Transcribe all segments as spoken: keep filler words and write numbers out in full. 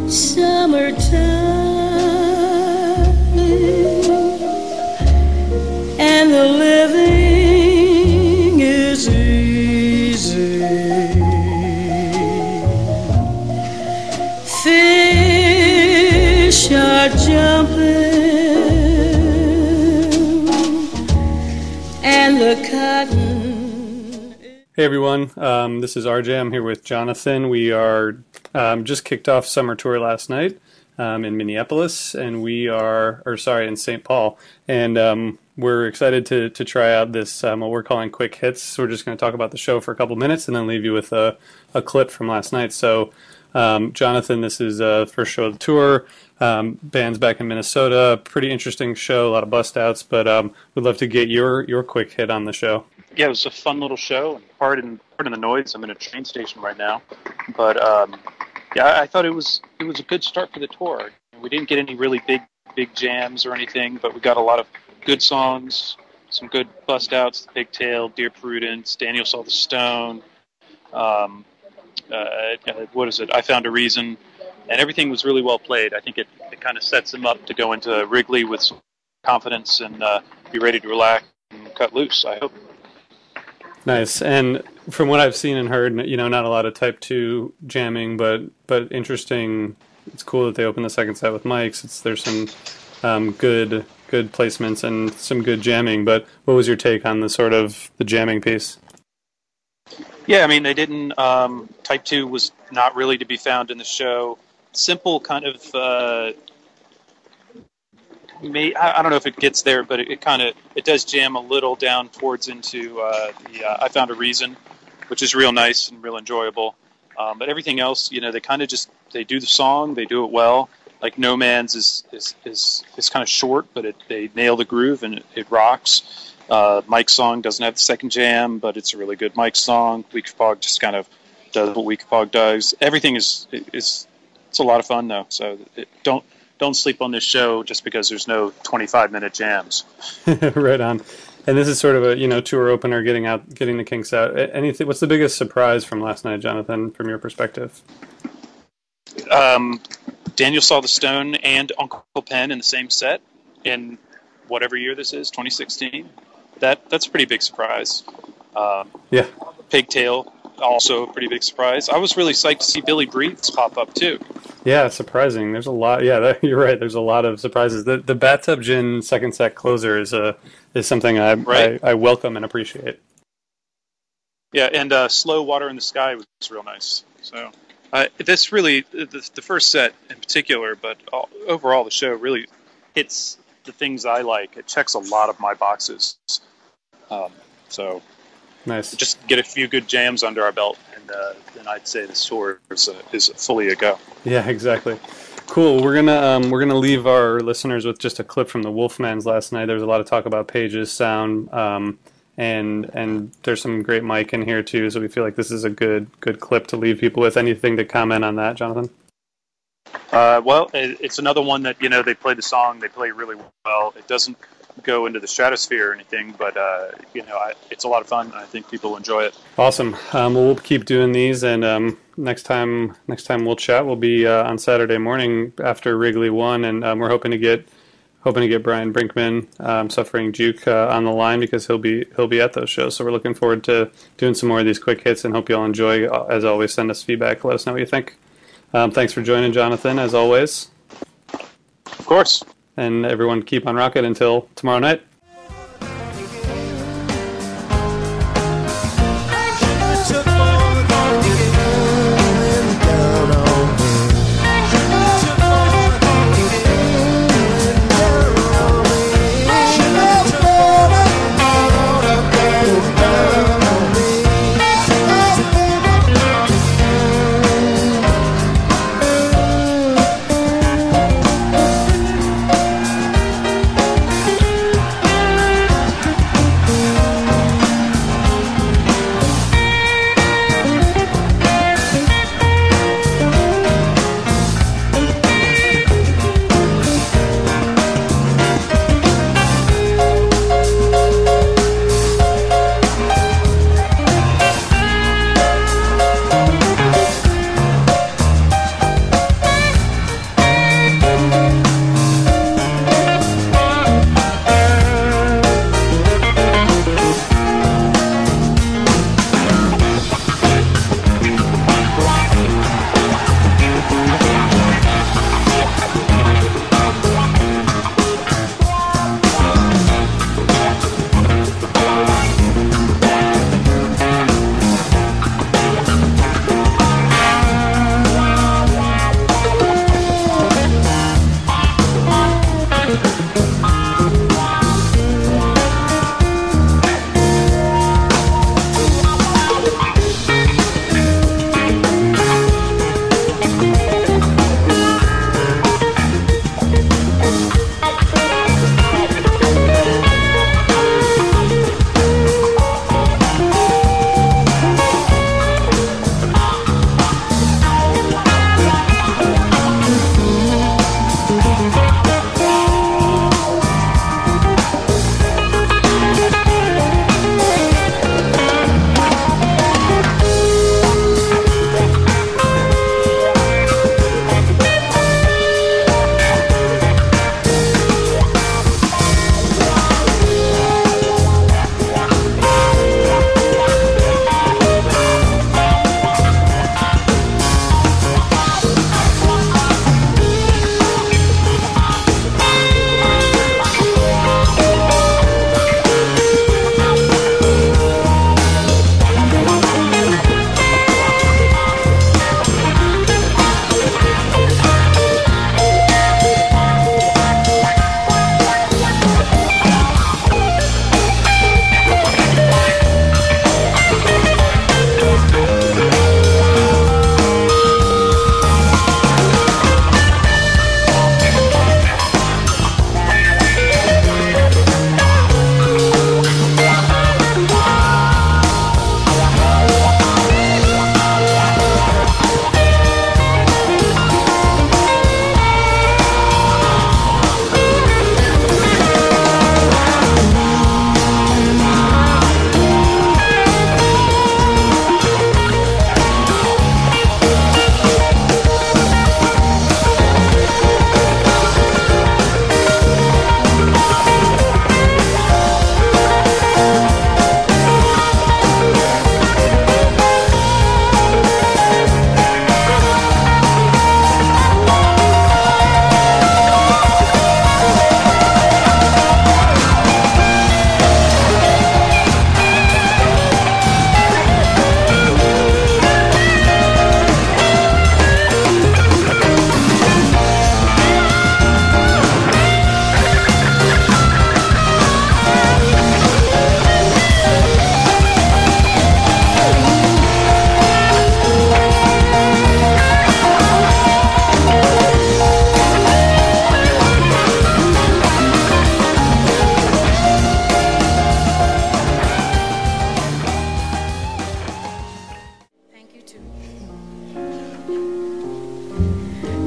summertime, and the living is easy. Fish are jumping, and the cotton. Hey everyone, um, this is R J. I'm here with Jonathan. We are um, just kicked off summer tour last night um, in Minneapolis, and we are, or sorry, in Saint Paul, and um, we're excited to to try out this um, what we're calling quick hits. So we're just going to talk about the show for a couple minutes, and then leave you with a, a clip from last night. So, um, Jonathan, this is uh, the first show of the tour. Um, band's back in Minnesota. Pretty interesting show, a lot of bust outs, but um, we'd love to get your your quick hit on the show. Yeah, it was a fun little show. Pardon, pardon the noise. I'm in a train station right now, but um, yeah, I thought it was it was a good start for the tour. We didn't get any really big big jams or anything, but we got a lot of good songs, some good bust outs. The Pigtail, Dear Prudence, Daniel Saw the Stone. Um, uh, what is it? I Found a Reason, and everything was really well played. I think it, it kind of sets them up to go into Wrigley with some confidence and uh, be ready to relax and cut loose, I hope. Nice. And from what I've seen and heard, you know, not a lot of type two jamming, but but interesting. It's cool that they open the second set with mics. It's there's some um, good good placements and some good jamming. But what was your take on the sort of the jamming piece? Yeah, I mean, they didn't. Um, type two was not really to be found in the show. Simple kind of. Uh, May, I don't know if it gets there, but it, it kind of it does jam a little down towards into uh, the uh, I Found a Reason, which is real nice and real enjoyable. Um, but everything else, you know, they kind of just they do the song, they do it well. Like No Man's is is is, is kind of short, but it, they nail the groove and it, it rocks. Uh, Mike's song doesn't have the second jam, but it's a really good Mike song. Weekapog just kind of does what Weekapog does. Everything is is it's a lot of fun though. So it, don't. Don't sleep on this show just because there's no twenty-five minute jams. Right on. And this is sort of a, you know, tour opener, getting out, getting the kinks out. Anything? What's the biggest surprise from last night, Jonathan, from your perspective? Um, Daniel Saw the Stone and Uncle Pen in the same set in whatever year this is, twenty sixteen. That that's a pretty big surprise. Um, yeah. Pigtail, also a pretty big surprise. I was really psyched to see Billy Breathes pop up too. Yeah, surprising. There's a lot. Yeah, that, you're right. There's a lot of surprises. The the Bathtub Gin second set closer is a is something I right. I, I welcome and appreciate. Yeah, and uh, Slow Water in the Sky was real nice. So uh, this really the, the first set in particular, but all, overall the show really hits the things I like. It checks a lot of my boxes. Um, so. Nice. Just get a few good jams under our belt, and uh, then I'd say this tour is, a, is fully a go. Yeah, exactly. Cool. We're gonna um, we're gonna leave our listeners with just a clip from the Wolfmans last night. There was a lot of talk about Page's sound, um, and and there's some great mic in here too. So we feel like this is a good good clip to leave people with. Anything to comment on that, Jonathan? Uh, well, it, it's another one that, you know, they play the song, they play really well. It doesn't go into the stratosphere or anything, but uh, you know, I, it's a lot of fun. I think people enjoy it. Awesome. Um, well, we'll keep doing these, and um, next time, next time we'll chat. We'll be uh, on Saturday morning after Wrigley One, and um, we're hoping to get hoping to get Brian Brinkman, um, Suffering Juke, uh, on the line because he'll be he'll be at those shows. So we're looking forward to doing some more of these quick hits, and hope you all enjoy. As always, send us feedback. Let us know what you think. Um, thanks for joining, Jonathan, as always. Of course. And everyone keep on rocking until tomorrow night.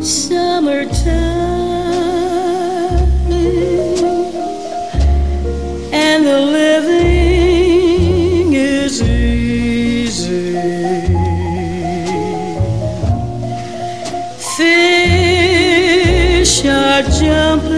summertime, and the living is easy. Fish are jumping